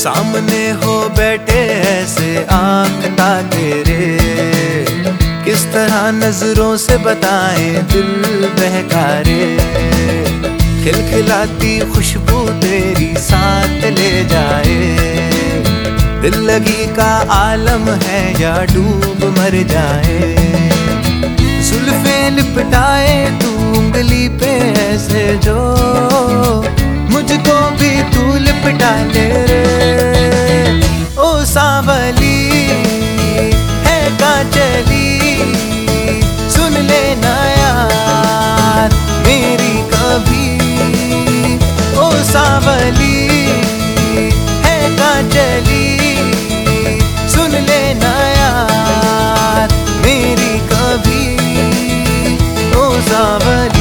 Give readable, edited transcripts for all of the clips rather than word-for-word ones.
सामने हो बैठे ऐसे आँख ताके रे, किस तरह नजरों से बताएं दिल बहकारे। खिलखिलाती खुशबू तेरी साथ ले जाए, दिल लगी का आलम है या डूब मर जाए। जुल्फे लिपटाए तू उंगली पे ऐसे जो, मुझको भी तू लिपटा ले रे। ओ सांवली है कांचली, सुन लेना यार मेरी कभी। ओ सांवली है कांचली, सुन लेना यार मेरी कभी। ओ सांवली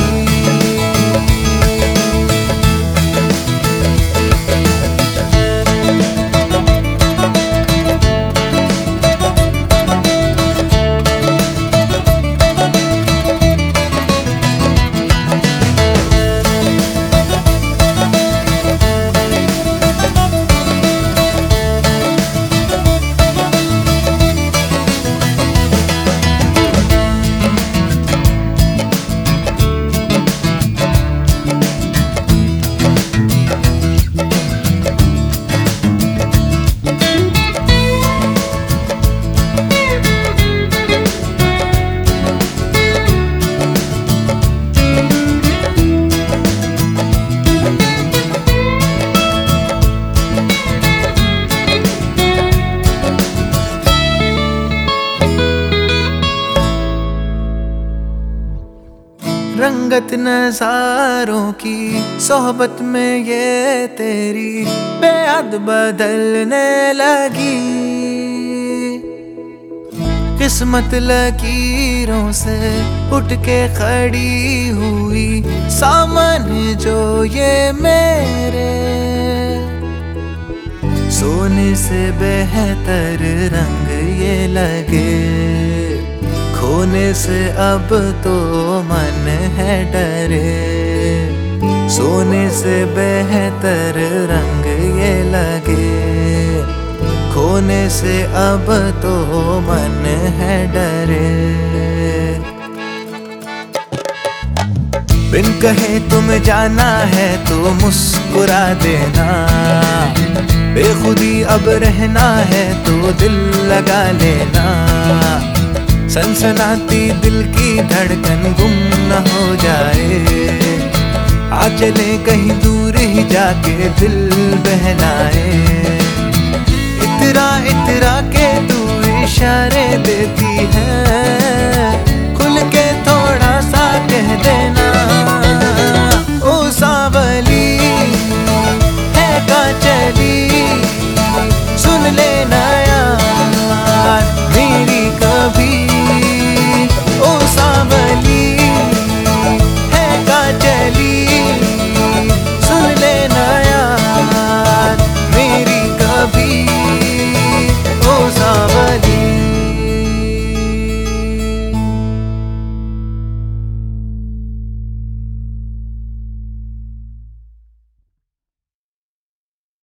रंगत नज़ारों की सोहबत में ये तेरी बेहद बदलने लगी। किस्मत लकीरों से उठ के खड़ी हुई सामने जो ये मेरे। सोने से बेहतर रंग ये लगे, खोने से अब तो मन है डरे। सोने से बेहतर रंग ये लगे, खोने से अब तो मन है डरे। बिन कहे तुम जाना है तो मुस्कुरा देना, बेखुदी अब रहना है तो दिल लगा लेना। सनसनाती दिल की धड़कन गुम न हो जाए, आ चले कहीं दूर ही जाके दिल बहलाए। इतरा इतरा के तू इशारे देती है,